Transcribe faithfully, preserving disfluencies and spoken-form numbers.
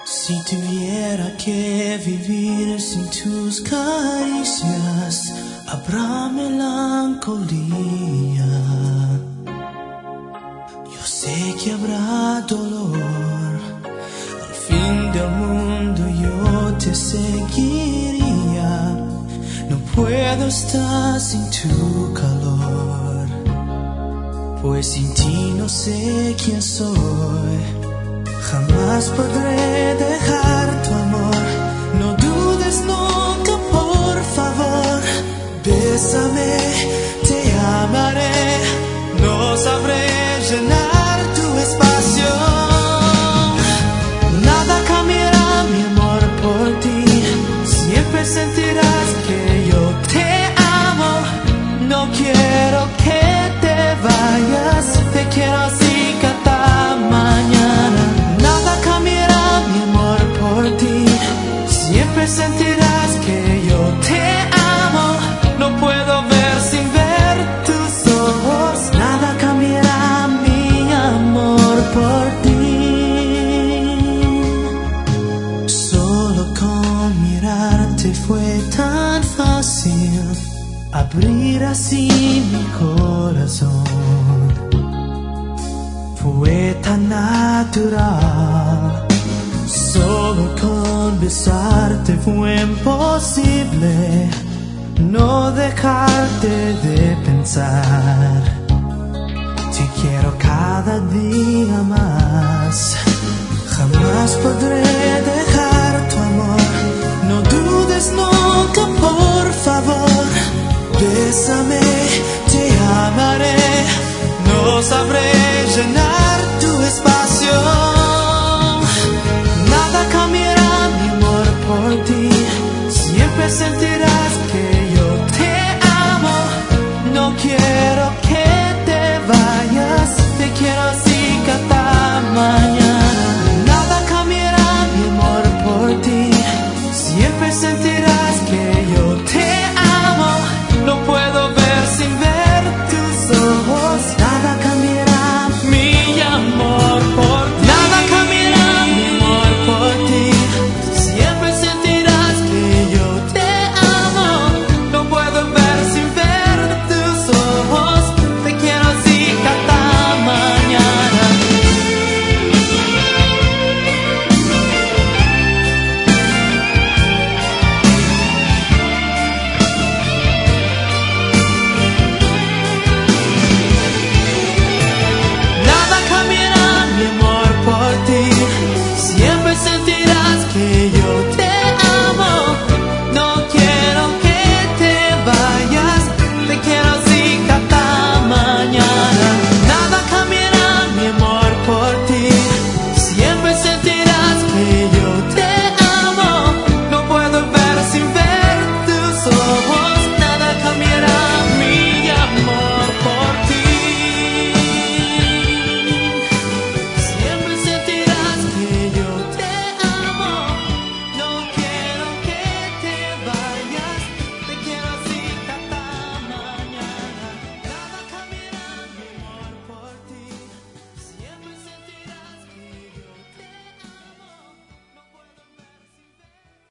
Si tuviera que vivir sin tus caricias, habrá melancolía. Yo sé que habrá dolor. Al fin del mundo yo te seguiría. No puedo estar sin tu calor, pues sin ti no sé quién soy. Jamás podré dejar tu amor. No dudes nunca, por favor. Bésame, te amaré. No sabré llenar tu espacio. Nada cambiará mi amor por ti. Siempre sentirás que yo te amo. No quiero que te vayas. Te quiero así cada mañana. Siempre sentirás que yo te amo. No puedo ver sin ver tus ojos. Nada cambiará mi amor por ti. Solo con mirarte fue tan fácil abrir así mi corazón. Fue tan natural. Solo con besarte fue imposible no dejarte de pensar. Te quiero cada día más. Jamás podré